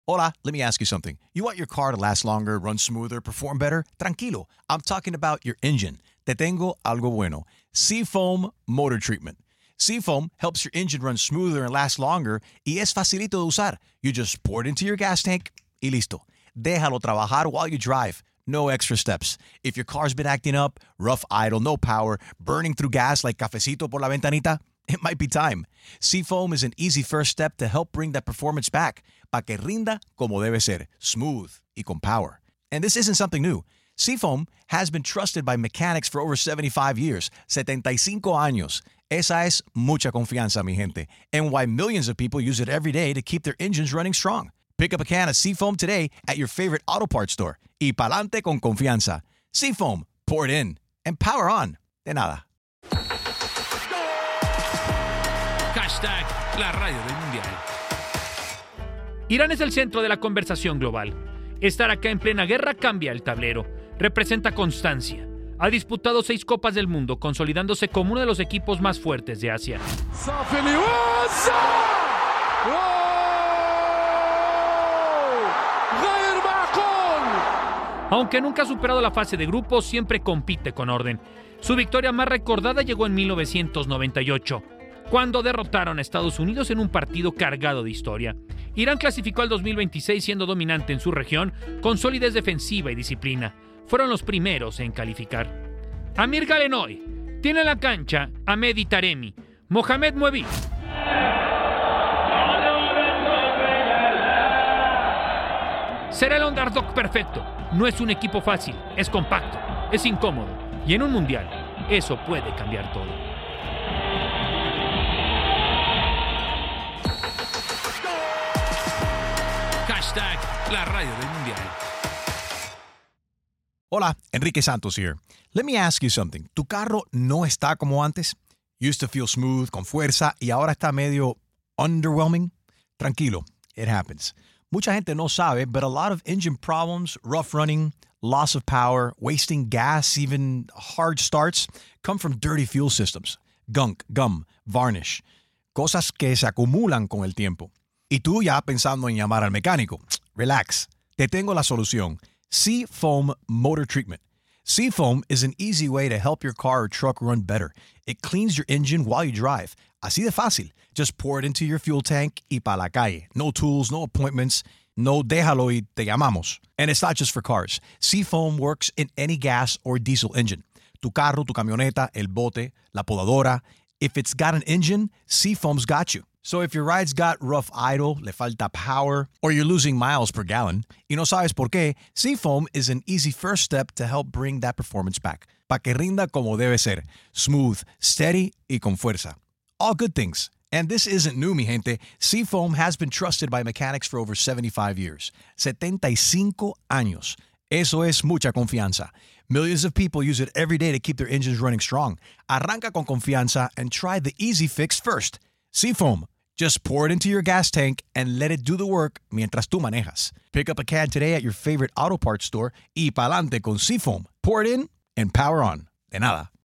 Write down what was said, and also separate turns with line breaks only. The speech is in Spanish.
Hola, let me ask you something. You want your car to last longer, run smoother, perform better? Tranquilo. I'm talking about your engine. Te tengo algo bueno. Seafoam Motor Treatment. Seafoam helps your engine run smoother and last longer y es facilito de usar. You just pour it into your gas tank y listo. Déjalo trabajar while you drive. No extra steps. If your car's been acting up, rough idle, no power, burning through gas like cafecito por la ventanita, it might be time. Seafoam is an easy first step to help bring that performance back, pa que rinda como debe ser, smooth y con power. And this isn't something new. Seafoam has been trusted by mechanics for over 75 years, 75 años. Esa es mucha confianza, mi gente, and why millions of people use it every day to keep their engines running strong. Pick up a can of Seafoam today at your favorite auto parts store. Y pa'lante con confianza. Seafoam, pour it in, and power on. De nada.
Hashtag la radio del mundial. Irán es el centro de la conversación global. Estar acá en plena guerra cambia el tablero. Representa constancia. Ha disputado 6 Copas del Mundo, consolidándose como uno de los equipos más fuertes de Asia. Aunque nunca ha superado la fase de grupos, siempre compite con orden. Su victoria más recordada llegó en 1998, cuando derrotaron a Estados Unidos en un partido cargado de historia. Irán clasificó al 2026 siendo dominante en su región, con solidez defensiva y disciplina. Fueron los primeros en calificar. Amir Galenoy tiene en la cancha a Mehdi Taremi, Mohamed Muebi. Será el underdog perfecto. No es un equipo fácil, es compacto, es incómodo. Y en un mundial, eso puede cambiar todo. Hashtag la radio del mundial.
Hola, Enrique Santos here. Let me ask you something. ¿Tu carro no está como antes? Used to feel smooth, con fuerza, y ahora está medio underwhelming? Tranquilo, it happens. Mucha gente no sabe, but a lot of engine problems, rough running, loss of power, wasting gas, even hard starts, come from dirty fuel systems. Gunk, gum, varnish. Cosas que se acumulan con el tiempo. Y tú ya pensando en llamar al mecánico. Relax. Te tengo la solución. Seafoam Motor Treatment. Seafoam is an easy way to help your car or truck run better. It cleans your engine while you drive. Así de fácil. Just pour it into your fuel tank y pa la calle. No tools, no appointments. No déjalo y te llamamos. And it's not just for cars. Seafoam works in any gas or diesel engine. Tu carro, tu camioneta, el bote, la podadora. If it's got an engine, Seafoam's got you. So if your ride's got rough idle, le falta power, or you're losing miles per gallon, y no sabes por qué, Seafoam is an easy first step to help bring that performance back. Pa que rinda como debe ser. Smooth, steady, y con fuerza. All good things. And this isn't new, mi gente. Seafoam has been trusted by mechanics for over 75 years. 75 años. Eso es mucha confianza. Millions of people use it every day to keep their engines running strong. Arranca con confianza and try the easy fix first. Seafoam. Just pour it into your gas tank and let it do the work mientras tú manejas. Pick up a can today at your favorite auto parts store y pa'lante con Seafoam. Pour it in and power on. De nada.